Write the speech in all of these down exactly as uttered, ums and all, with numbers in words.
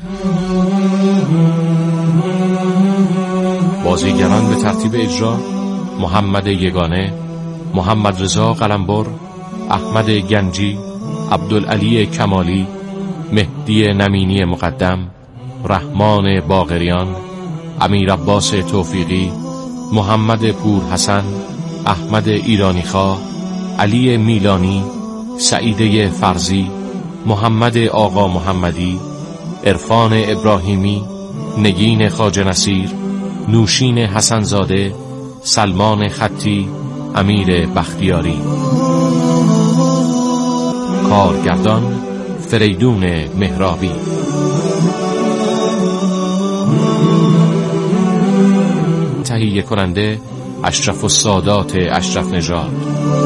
بازیگران به ترتیب اجرا: محمد یگانه، محمد رضا قلمبر، احمد گنجی، عبدالعلی کمالی، مهدی نمینی مقدم، رحمان باقریان، امیر عباس توفیقی، محمد پور حسن، احمد ایرانیخواه، علی میلانی، سعیده فرزی، محمد آقا محمدی، عرفان ابراهیمی، نگین خواجه نصیر، نوشین حسنزاده، سلمان خطی، امیر بختیاری. کارگردان فریدون مهرابی. تهیه کننده اشرف السادات اشرف نژاد.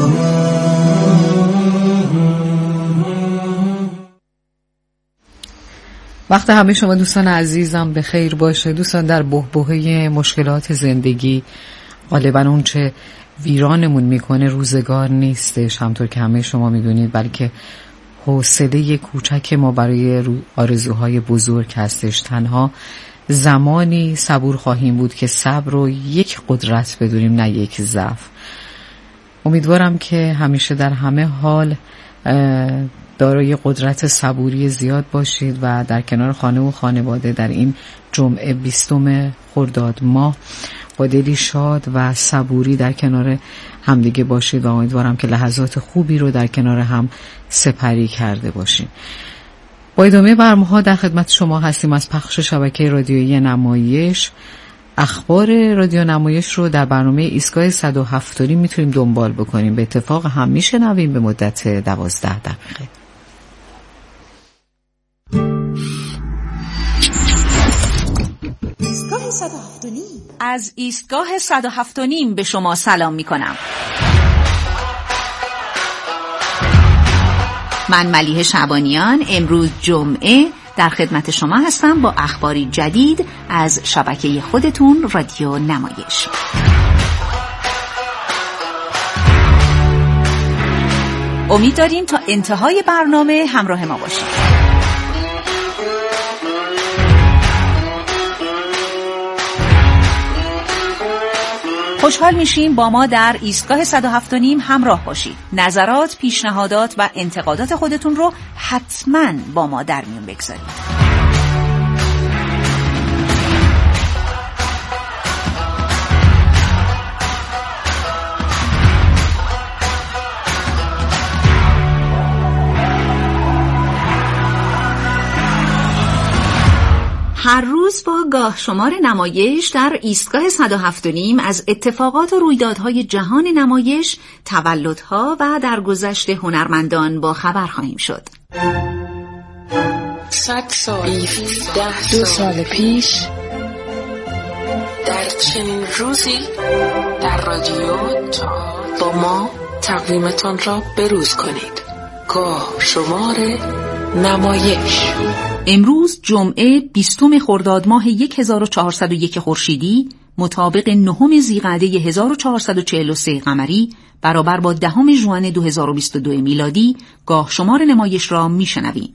وقت همه شما دوستان عزیزم به خیر باشه. دوستان، در بحبوحه مشکلات زندگی غالبا اون چه ویرانمون میکنه روزگار نیستش، همطور که همه شما میدونید، بلکه حوصله کوچک ما برای آرزوهای بزرگ هستش. تنها زمانی صبور خواهیم بود که صبر رو یک قدرت بدونیم، نه یک ضعف. امیدوارم که همیشه در همه حال دارای قدرت صبوری زیاد باشید و در کنار خانه و خانواده در این جمعه بیستم خرداد ماه با دلی شاد و صبوری در کنار همدیگه باشید و امیدوارم که لحظات خوبی رو در کنار هم سپری کرده باشید. با ادامه برنامه‌ها در خدمت شما هستیم از پخش شبکه رادیویی نمایش. اخبار رادیو نمایش رو در برنامه ایستگاه صد و هفت میتونیم دنبال بکنیم. به اتفاق هم میشنویم به مدت دوازده دقیقه. ایستگاه صد و هفت و نیم. از ایستگاه صد و هفت و نیم به شما سلام میکنم. من ملیحه شعبانیان امروز جمعه در خدمت شما هستم با اخباری جدید از شبکه خودتون رادیو نمایش. امید داریم تا انتهای برنامه همراه ما باشید. خوشحال میشیم با ما در ایستگاه صد و هفت و نیم همراه باشید. نظرات، پیشنهادات و انتقادات خودتون رو حتما با ما در میون بگذارید. هر روز با گاه شمار نمایش در ایستگاه صد و هفت و نیم از اتفاقات و رویدادهای جهان نمایش، تولدها و درگذشت هنرمندان با خبر خواهیم شد. صد سال بیست دو سال پیش در چنین روزی در رادیو تا با ما تقویمتان را بروز کنید. گاه شمار نمایش. امروز جمعه بیستم خرداد ماه هزار و چهارصد و یک خورشیدی مطابق نهم ذیقعده هزار و چهارصد و چهل و سه قمری برابر با دهم ژوئن دو هزار و بیست و دو میلادی گاه شمار نمایش را میشنویم.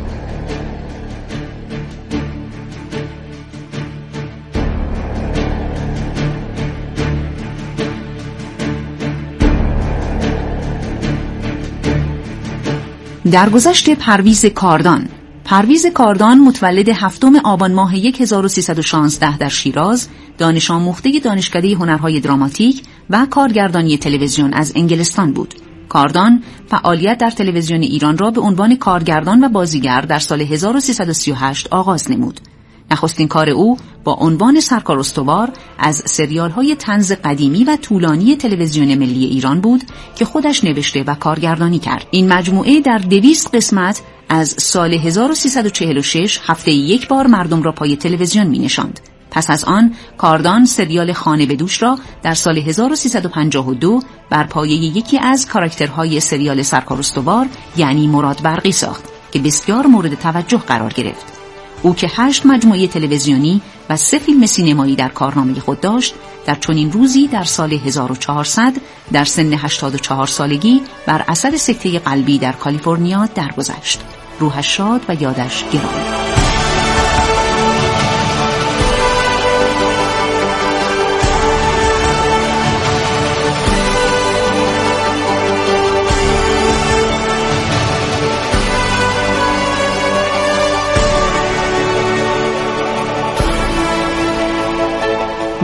درگذشت پرویز کاردان. پرویز کاردان متولد هفتم آبان ماه هزار و سیصد و شانزده در شیراز، دانش آموخته دانشکده هنرهای دراماتیک و کارگردانی تلویزیون از انگلستان بود. کاردان فعالیت در تلویزیون ایران را به عنوان کارگردان و بازیگر در سال هزار و سیصد و سی و هشت آغاز نمود. نخستین کار او با عنوان سرکار استوار از سریال‌های طنز قدیمی و طولانی تلویزیون ملی ایران بود که خودش نوشته و کارگردانی کرد. این مجموعه در دویست قسمت از سال هزار و سیصد و چهل و شش هفته یک بار مردم را پای تلویزیون می‌نشاند. پس از آن کاردان سریال خانه به دوش را در سال هزار و سیصد و پنجاه و دو بر پایه یکی از کاراکترهای سریال سرکار استوار یعنی مراد برقی ساخت که بسیار مورد توجه قرار گرفت. او که هشت مجموعه تلویزیونی و سه فیلم سینمایی در کارنامه خود داشت، در چنین روزی در سال هزار و چهارصد در سن هشتاد و چهار سالگی بر اثر سکته قلبی در کالیفرنیا درگذشت. روحش شاد و یادش گرامی.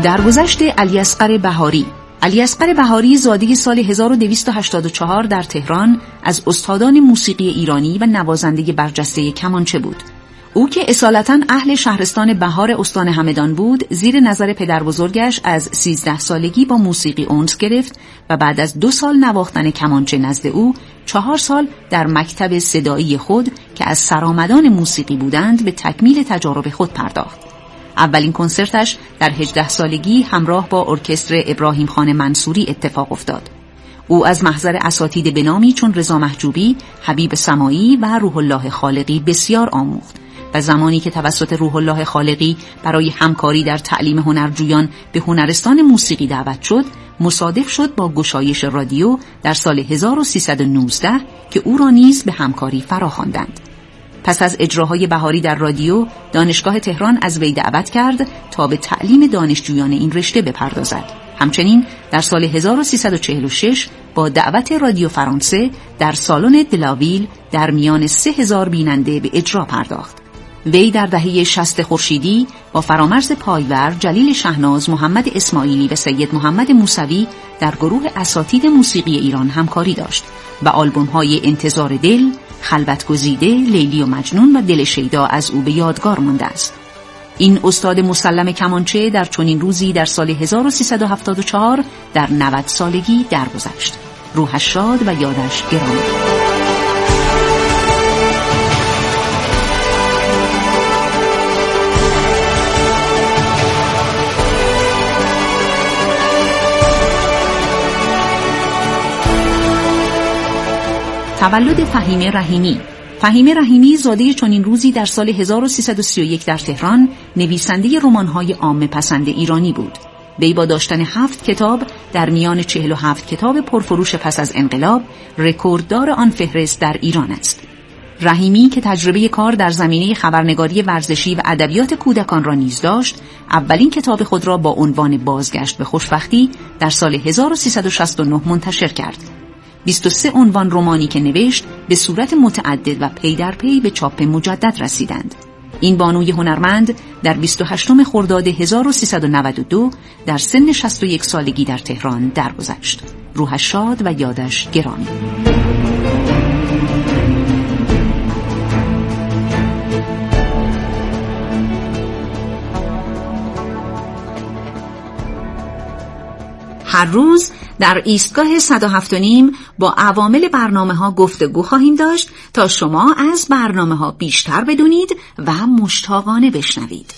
درگذشت علیاصغر بهاری. علیاصغر بهاری زاده سال هزار و دویست و هشتاد و چهار در تهران از استادان موسیقی ایرانی و نوازنده برجسته کمانچه بود. او که اصالتاً اهل شهرستان بهار استان همدان بود، زیر نظر پدر بزرگش از سیزده سالگی با موسیقی انس گرفت و بعد از دو سال نواختن کمانچه نزد او، چهار سال در مکتب صدایی خود که از سرآمدان موسیقی بودند به تکمیل تجارب خود پرداخت. اولین کنسرتش در هجده سالگی همراه با ارکستر ابراهیم خان منصوری اتفاق افتاد. او از محضر اساتید بنامی چون رضا محجوبی، حبیب سماعی و روح الله خالقی بسیار آموخت و زمانی که توسط روح الله خالقی برای همکاری در تعلیم هنرجویان به هنرستان موسیقی دعوت شد، مصادف شد با گشایش رادیو در سال هزار و سیصد و نوزده که او را نیز به همکاری فراخواندند. پس از اجراهای بهاری در رادیو، دانشگاه تهران از وی دعوت کرد تا به تعلیم دانشجویان این رشته بپردازد. همچنین در سال هزار و سیصد و چهل و شش با دعوت رادیو فرانسه در سالن دلاویل در میان سه هزار بیننده به اجرا پرداخت. وی در دهه شصت خورشیدی با فرامرز پایور، جلیل شهناز، محمد اسماعیلی و سید محمد موسوی در گروه اساتید موسیقی ایران همکاری داشت و آلبوم‌های انتظار دل، خلوت گزیده، لیلی و مجنون و دل شیدا از او به یادگار مانده است. این استاد مسلم کمانچه در چنین روزی در سال هزار و سیصد و هفتاد و چهار در نود سالگی درگذشت. روحش شاد و یادش گرامی. تولد فهیمه رحیمی. فهیمه رحیمی زاده چنین روزی در سال هزار و سیصد و سی و یک در تهران، نویسنده رمان‌های عامه پسند ایرانی بود. وی با داشتن هفت کتاب در میان چهل و هفت کتاب پرفروش پس از انقلاب، رکورددار آن فهرست در ایران است. رحیمی که تجربه کار در زمینه خبرنگاری ورزشی و ادبیات کودکان را نیز داشت، اولین کتاب خود را با عنوان بازگشت به خوشبختی در سال هزار و سیصد و شصت و نه منتشر کرد. بیست و سه عنوان رمانی که نوشت به صورت متعدد و پی در پی به چاپ مجدد رسیدند. این بانوی هنرمند در بیست و هشتم خرداد هزار و سیصد و نود و دو در سن شصت و یک سالگی در تهران درگذشت. روحش شاد و یادش گرامی. هر روز در ایستگاه صد و هفت و نیم با عوامل برنامه ها گفتگو خواهیم داشت تا شما از برنامه ها بیشتر بدونید و مشتاقانه بشنوید.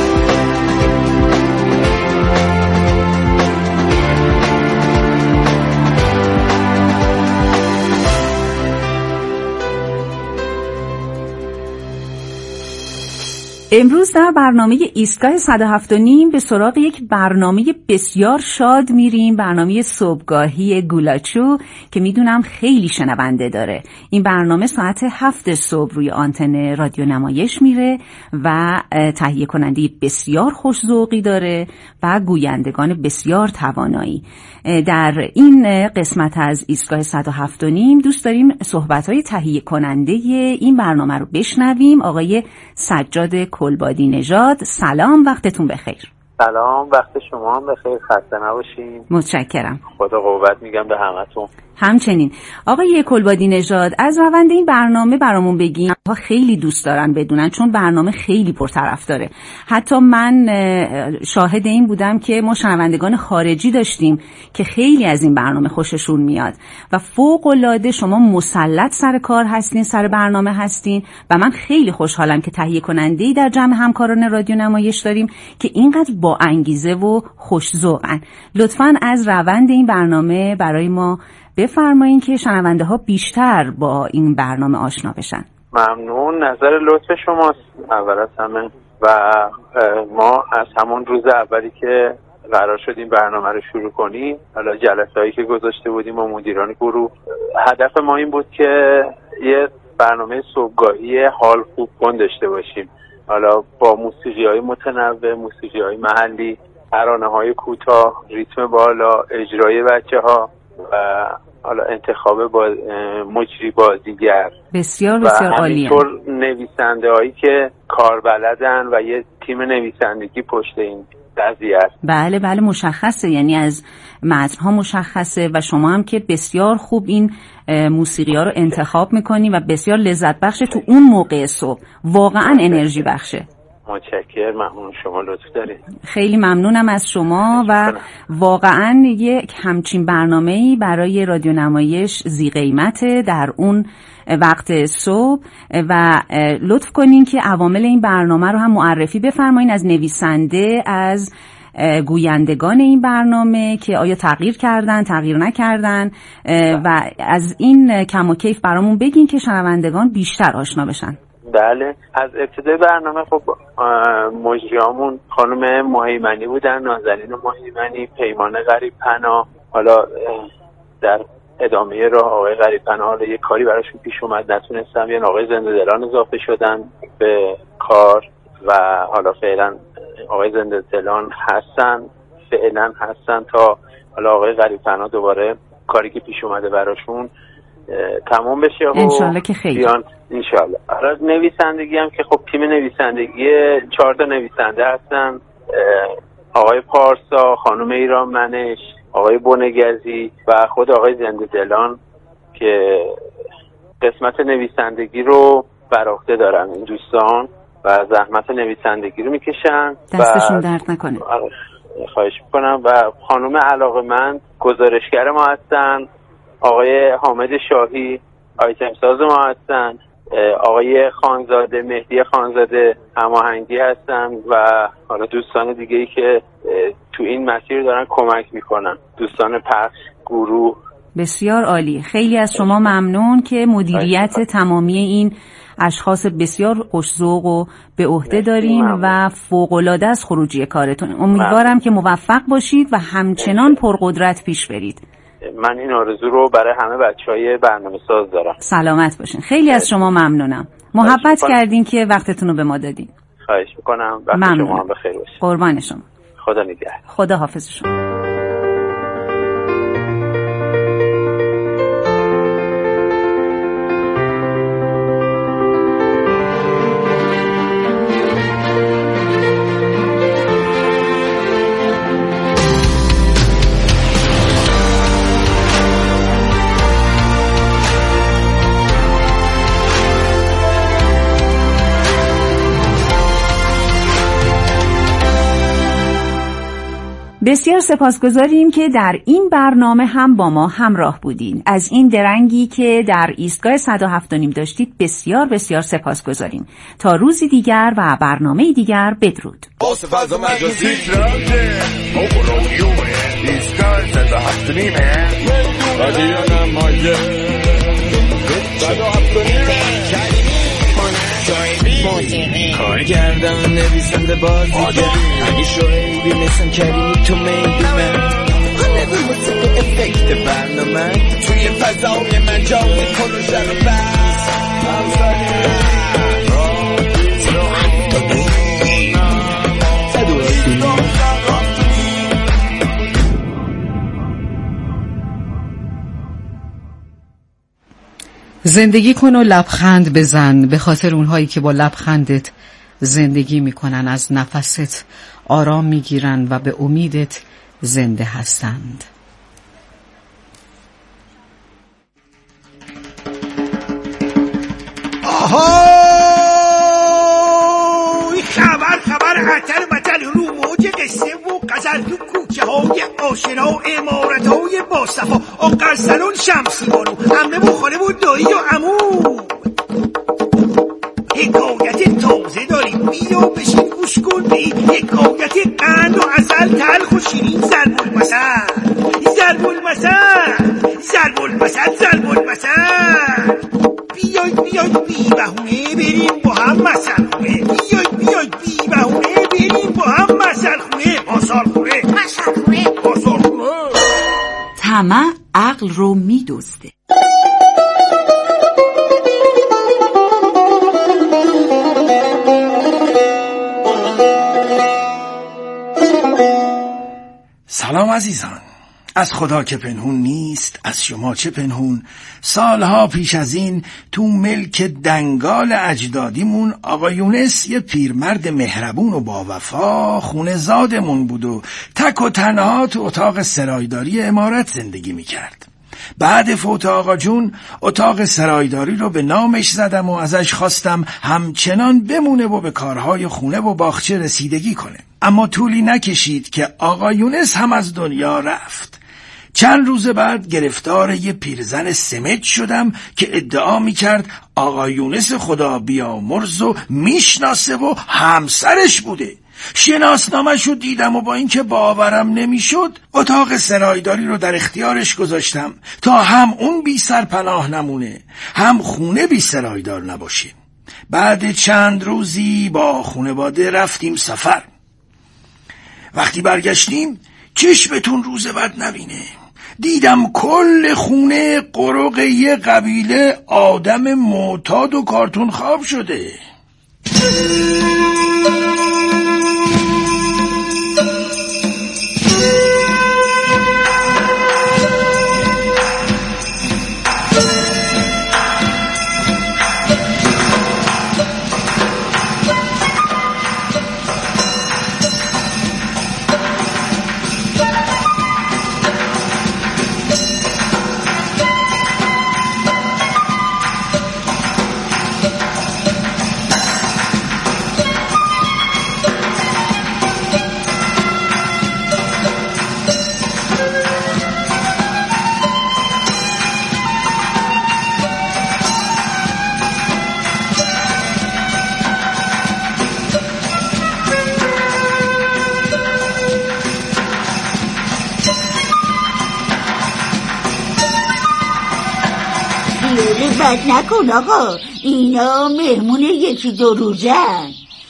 امروز در برنامه ایستگاه صد و هفت و نیم به سراغ یک برنامه بسیار شاد میریم، برنامه صبحگاهی گولاچو که میدونم خیلی شنونده داره. این برنامه ساعت هفت صبح روی آنتن رادیو نمایش میره و تهیه کننده بسیار خوش‌ذوقی داره و گویندگان بسیار توانایی. در این قسمت از ایستگاه صد و هفت و نیم دوست داریم صحبت‌های تهیه کننده این برنامه رو بشنویم. آقای سجاد کلبادی نژاد، سلام، وقتتون بخیر. سلام، وقت شما هم بخیر، خسته نباشین. متشکرم. خدا قوت میگم به همتون. همچنین آقای کلبادی نژاد، از روند این برنامه برامون بگین. ها خیلی دوست دارن بدونن چون برنامه خیلی پرطرفداره. حتی من شاهد این بودم که ما شنوندگان خارجی داشتیم که خیلی از این برنامه خوششون میاد و فوق العاده شما مسلط سر کار هستین، سر برنامه هستین و من خیلی خوشحالم که تهیه کننده‌ای در جمع همکاران رادیو نمایش داریم که اینقدر با انگیزه و خوش‌ذوقن. لطفاً از روند این برنامه برای ما بفرمایین که شنونده ها بیشتر با این برنامه آشنا بشن. ممنون، نظر لطف شماست اول از همه. و ما از همون روز اولی که قرار شد این برنامه رو شروع کنیم، حالا جلسه‌ای که گذاشته بودیم با مدیران گروه، هدف ما این بود که یه برنامه صبحگاهی حال خوب کن داشته باشیم. حالا با موسیقی‌های متنوع، موسیقی‌های محلی، ترانه‌های کوتاه، ریتم بالا، اجرای بچه‌ها و حالا انتخاب با مجری بازیگر بسیار بسیار عالیه. و همینطور نویسنده هایی که کار بلدن و یه تیم نویسندگی پشت این قضیه است. بله بله مشخصه، یعنی از متن‌ها مشخصه و شما هم که بسیار خوب این موسیقی ها رو انتخاب میکنی و بسیار لذت بخشه تو اون موقع صبح، واقعا انرژی بخشه. متشکرم، ممنون، شما لطف دارید. خیلی ممنونم از شما و واقعا یک همچین برنامه‌ای برای رادیو نمایش ذی قیمته در اون وقت صبح و لطف کنین که عوامل این برنامه رو هم معرفی بفرمایین، از نویسنده، از گویندگان این برنامه که آیا تغییر کردن، تغییر نکردن و از این کم و کیف برامون بگین که شنوندگان بیشتر آشنا بشن. بله، از ابتدای برنامه خب مجریامون خانم مهیمنی بودن، نازنین مهیمنی، پیمان غریب پناه. حالا در ادامه راه آقای غریب پناه حالا یه کاری براشون پیش اومد، نتونستم، یه آقای زنده دلان اضافه شدن به کار و حالا فعلا آقای زنده دلان هستن فعلا هستن تا حالا آقای غریب پناه دوباره کاری که پیش اومده براشون تمام بشه و انشالله که خیلی بیان انشالله. حالا نویسندگی هم که خب تیم نویسندگی چهار تا نویسنده هستن، آقای پارسا، خانم ایران منش، آقای بنگزی و خود آقای زنده دلان که قسمت نویسندگی رو بر عهده دارن. این دوستان و زحمت نویسندگی رو میکشن، دستشون درد نکنه. خواهش میکنم. و خانم علاقه‌مند گزارشگر ما هستن، آقای حامد شاهی آیتم ساز ما هستن، آقای خانزاده مهدی خانزاده هماهنگی هستن و حالا دوستان دیگه ای که تو این مسیر دارن کمک میکنن، دوستان پخش، گروه. بسیار عالی، خیلی از شما ممنون که مدیریت تمامی این اشخاص بسیار خوش‌ذوق و به عهده دارین و فوق‌العاده از خروجی کارتون. امیدوارم که موفق باشید و همچنان پرقدرت پیش برید. من این آرزو رو برای همه بچهای برنامه ساز دارم. سلامت باشین. خیلی از شما ممنونم، محبت کردین که وقتتون رو به ما دادین. خواهش میکنم، وقت شما هم بخیر باشه. قربان شما. خدا نگهدار. خدا حافظ شما. بسیار سپاسگزاریم که در این برنامه هم با ما همراه بودین. از این درنگی که در ایستگاه صد و هفت و نیم داشتید بسیار بسیار سپاسگزاریم. تا روزی دیگر و برنامه دیگر، بدرود. کار کردم نویسنده بازیگر، اگه شعیبی مثل کریمی تو میدونه نوی موسیقی افکت برنامه توی فضای مجازی پروژه رو بس زندگی کن و لبخند بزن، به خاطر اونهایی که با لبخندت زندگی میکنن، از نفست آرام میگیرن و به امیدت زنده هستند. آهای خبر خبر عطر بطل رو موج قصه و غزل تو کوچه های آشنا و امارت های باصفا، آقر سلون شمسی بانو، عمه و خاله و دایی و عمو. حکایت تازه داریم، بیا بشین گوش کن به این حکایت قند و عسل، تلخ و شیرین، ضرب المثل ضرب المثل ضرب المثل ضرب المثل. بیاید بیاید بی بهونه بریم با هم مثل خونه، بیاید بیاید بی بهونه بریم با هم مثل خونه، آسال خونه مثل خونه آسال خونه. طمع عقل رو می‌دزده. سلام عزیزان، از خدا که پنهون نیست، از شما چه پنهون. سالها پیش از این تو ملک دنگال اجدادیمون آقا یونس یه پیرمرد مهربون و با وفا خونه زادمون بود و تک و تنها تو اتاق سرایداری امارت زندگی میکرد. بعد فوت آقا جون اتاق سرایداری رو به نامش زدم و ازش خواستم همچنان بمونه و به کارهای خونه و باغچه رسیدگی کنه. اما طولی نکشید که آقا یونس هم از دنیا رفت. چند روز بعد گرفتار یه پیرزن سمج شدم که ادعا میکرد آقا یونس خدا بیامرز و میشناسه و همسرش بوده. شناسنامه‌ش رو دیدم و با اینکه باورم نمیشد اتاق سرایداری رو در اختیارش گذاشتم تا هم اون بی سرپناه نمونه هم خونه بی سرایدار نباشه. بعد چند روزی با خانواده رفتیم سفر. وقتی برگشتیم چشمتون روز بد نبینه، دیدم کل خونه قرق یه قبیله آدم معتاد و کارتون خواب شده. بد نکن آقا، اینا مهمون یکی دو روزن.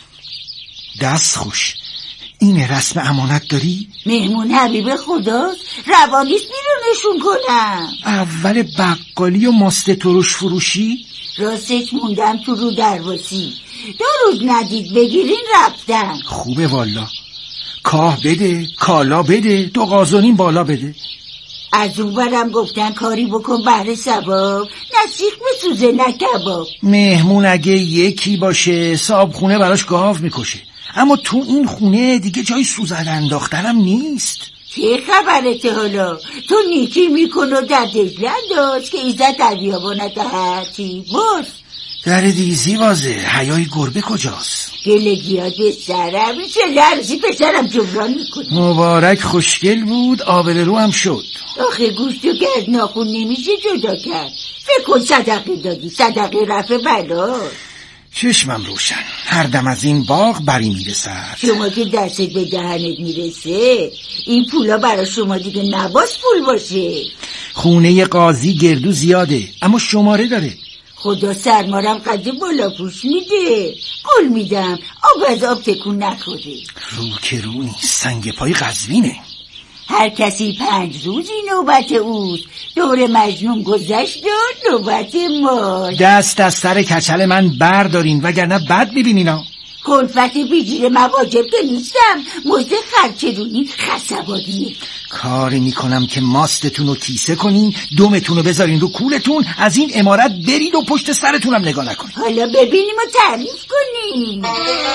دست خوش، این رسم امانت داری؟ مهمون حبیب خداست، روانیست بیرونشون کنم. اول بقالی و ماست ترش فروشی؟ راستش موندم تو رو درواسی، دو روز ندید بگیرین رفتم. خوبه والا، کاه بده، کالا بده، دو قازونین بالا بده. از اون برم گفتن کاری بکن بهر ثواب، نه سیخ بسوزه نه کباب. مهمون اگه یکی باشه صاحب خونه براش گاو میکشه، اما تو این خونه دیگه جای سوزن انداختنم نیست. چه خبرته حالا؟ تو نیکی میکن و در دجله انداز که ایزد در بیابانت هرچی باز. در دیزی وازه، حیای گربه کجاست؟ گلگیات به سرم، این چه لرزی پسرم جبران میکنه. مبارک خوشگل بود، آبل رو هم شد. آخه گوشت و گرد ناخون نمیشه جدا کرد. فکر کن صدقه دادی، صدقه رفع بلا. چشمم روشن، هر دم از این باغ بری میرسد. شما که دستت به دهنت میرسه، این پولا برای شما دیگه نباس پول باشه. خونه قاضی گردو زیاده اما شماره داره. خدا سرمارم قد بالا پوش میده، قول میدم آب از آب تکون نخوره. رو که رو نیست، سنگ پای قزوینه. هر کسی پنج روزی نوبت اوست، دور مجنون گذشت و نوبت ما. دست از سر کچل من بردارین وگرنه بد میبینینا. کلفت بیجیر مواجب که نیستم، مزد خرچرونی خسبادیه. کاری میکنم که ماستتون رو کیسه کنین، دومتون رو بذارین رو کولتون، از این امارت برید و پشت سرتونم نگاه نکنین. حالا ببینیم و تعریف کنیم.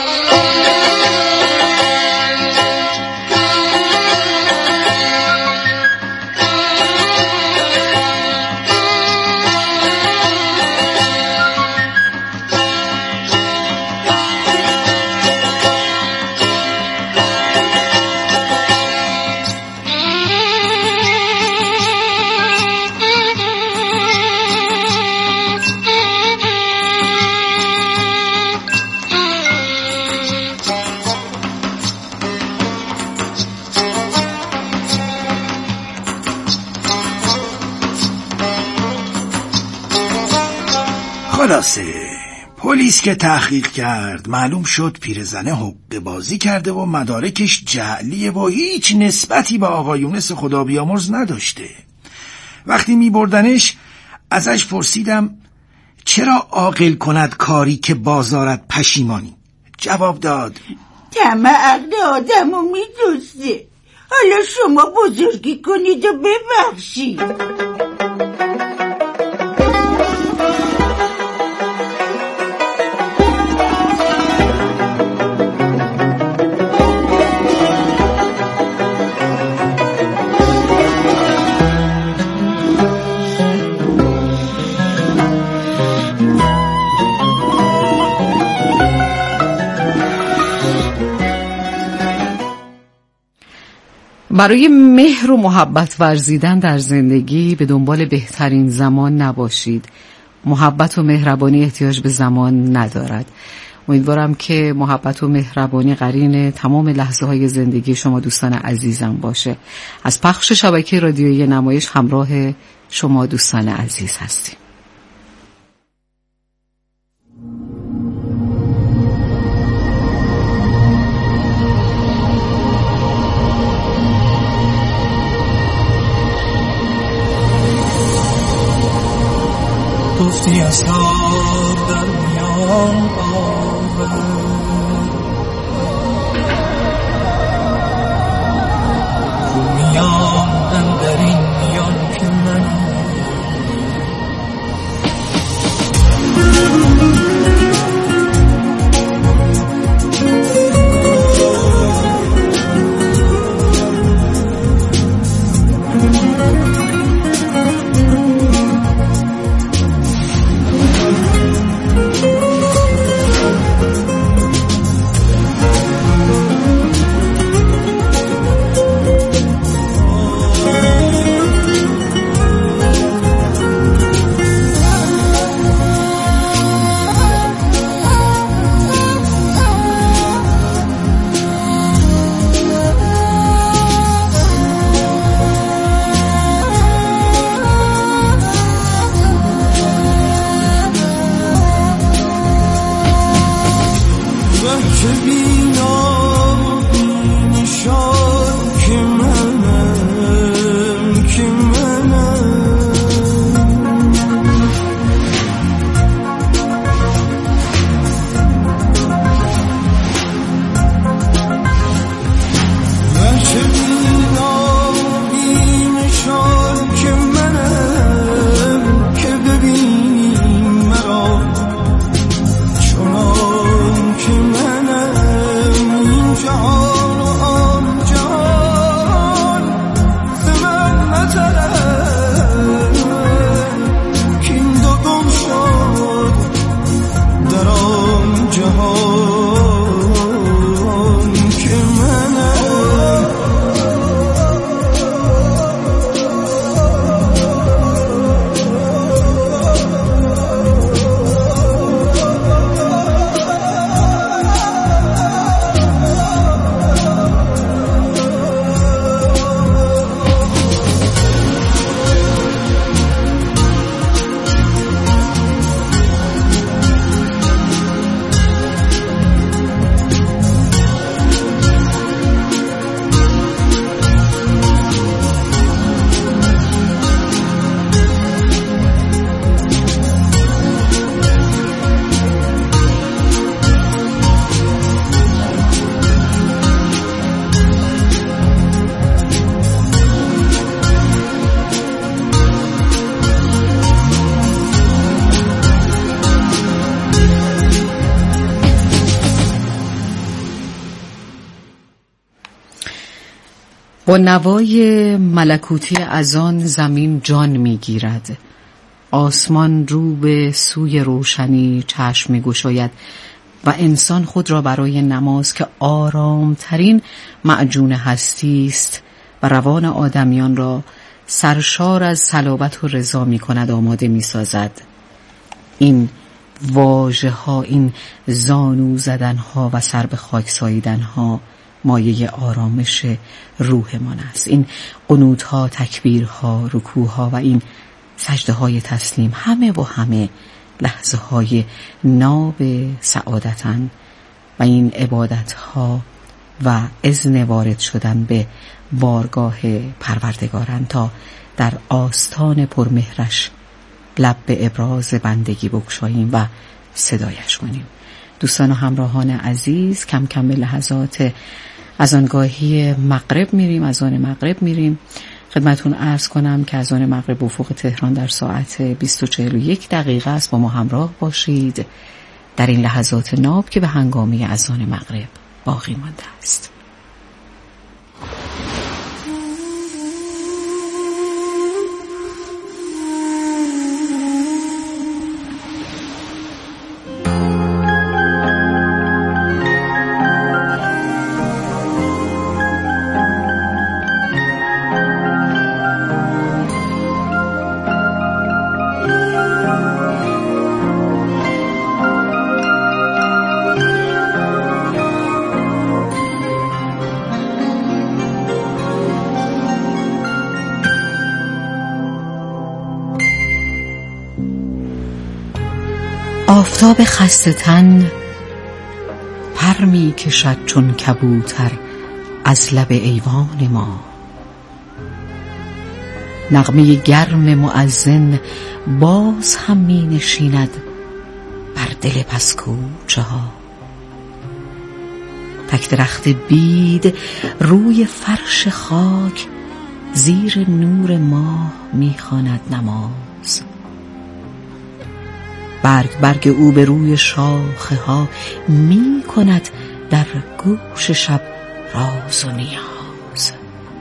خلاصه پلیس که تحقیق کرد معلوم شد پیرزنه حقه بازی کرده و مدارکش جعلیه و هیچ نسبتی به آقا یونس خدا بیامرز نداشته. وقتی می بردنش ازش پرسیدم چرا عاقل کند کاری که بازارت پشیمانی؟ جواب داد طمع عقل آدمو می دوسته، حالا شما بزرگی کنید و ببخشید. برای مهر و محبت ورزیدن در زندگی به دنبال بهترین زمان نباشید. محبت و مهربانی احتیاج به زمان ندارد. امیدوارم که محبت و مهربانی قرین تمام لحظه های زندگی شما دوستان عزیزم باشه. از پخش شبکه رادیویی نمایش همراه شما دوستان عزیز هستیم. گفتی از تاب در میان آور میان اندرین میان که من با نوای ملکوتی از آن زمین جان میگیرد. آسمان رو به سوی روشنی چشم میگشاید و انسان خود را برای نماز که آرامترین معجون هستی است و روان آدمیان را سرشار از صلابت و رضا می کند آماده می سازد. این واژه ها، این زانو زدن ها و سر به خاک ساییدن ها مایه آرامش روحمان است. این قنوت ها، تکبیر ها، رکوع ها و این سجده های تسلیم همه و همه لحظه های ناب سعادتن و این عبادت ها و اذن وارد شدن به بارگاه پروردگارن تا در آستان پرمهرش لب به ابراز بندگی بگشاییم و صدایش کنیم. دوستان و همراهان عزیز، کم کم به لحظات از آنگاهی مغرب میریم، از آن مغرب میریم. خدمتون عرض کنم که از آن مغرب افق تهران در ساعت بیست و چهل و یک دقیقه است. با ما همراه باشید در این لحظات ناب که به هنگامی از آن مغرب باقی مانده است. آفتاب خسته تن پر می کشد چون کبوتر از لب ایوان ما. نغمه گرم مؤذن باز هم می نشیند بر دل پسکوچه ها. تک درخت بید روی فرش خاک زیر نور ماه می خواند نماز. برگ برگ او به روی شاخه ها می کند در گوش شب راز و نیاز.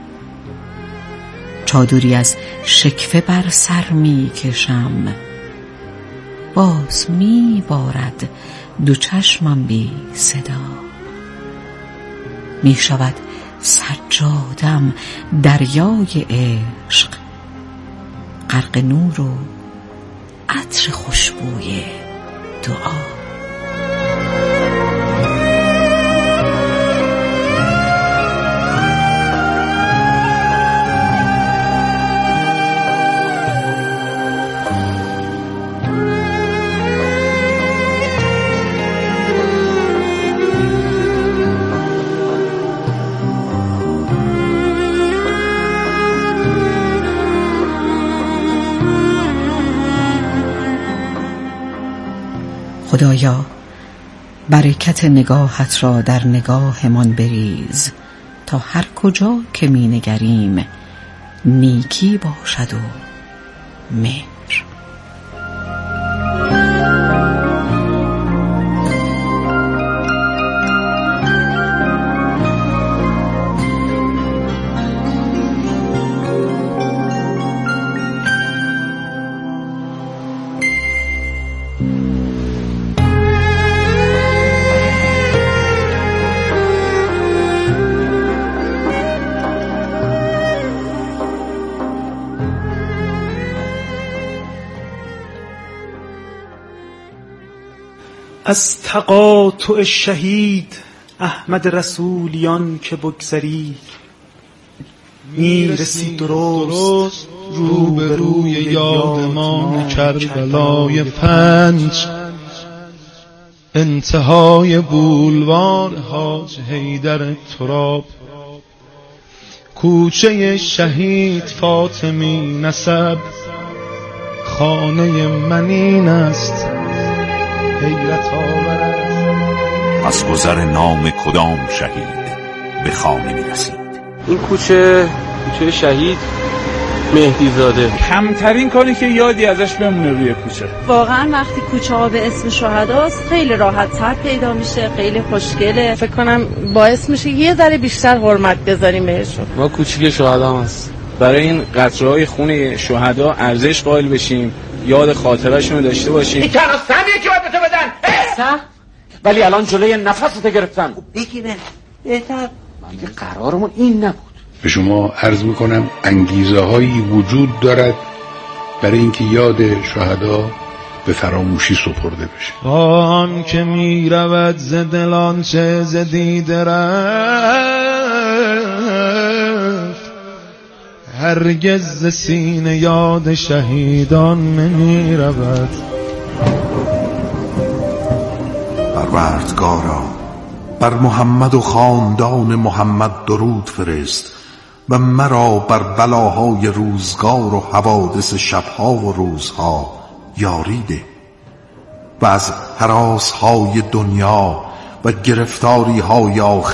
چادری از شکفه بر سر می کشم، باز می بارد دو چشمم بی صدا. می شود سجادم دریای عشق، غرق نور و عطر خوشبوی دعا. خدایا برکت نگاهت را در نگاهمان بریز، تا هر کجا که می نگریم نیکی باشد و مهر. از تقاطع شهید احمد رسولیان که بگذری، میرسی درست رو به روی یادمان کربلای پنج، انتهای بولوار حاج حیدر تراب، کوچه شهید فاطمی نسب، خانه من این است حیرت آورد. از گذر نام کدام شهید به خانه می رسید؟ این کوچه کوچه شهید مهدی زاده. کمترین کاری که یادی ازش بمونه روی کوچه. واقعا وقتی کوچه ها به اسم شهداست خیلی راحت تر پیدا میشه، خیلی خوشگله. فکر کنم باعث میشه یه ذره بیشتر حرمت بذاریم بهشون. ما کوچیک شهدا هست، برای این قطره‌های خون شهدا ارزش قائل بشیم، یاد خاطره‌شون رو داشته باشیم. این تنها سمیه که باید به تو بدن سه؟ ولی الان جلوی نفستو گرفتن. بگیره بهتر. دیگه قرارمون این نبود. به شما عرض میکنم انگیزه هایی وجود دارد برای اینکه یاد شهدا به فراموشی سپرده بشه. آن که می رود ز دلان چه ز دیده رفت، هرگز ز سینه یاد شهیدان نمی رود. پروردگارا بر محمد و خاندان محمد درود فرست و مرا بر بلاهای روزگار و حوادث شبها و روزها یاری ده و از هراسهای دنیا و گرفتاری های آخرت